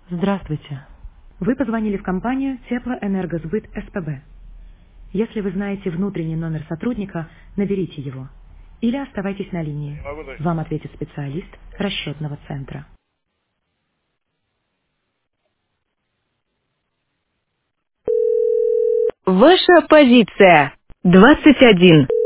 Здравствуйте. Вы позвонили в компанию Теплоэнергосбыт СПБ. Если вы знаете внутренний номер сотрудника, наберите его. Или оставайтесь на линии. Не могу дать. Вам ответит специалист расчетного центра. Ваша позиция 21.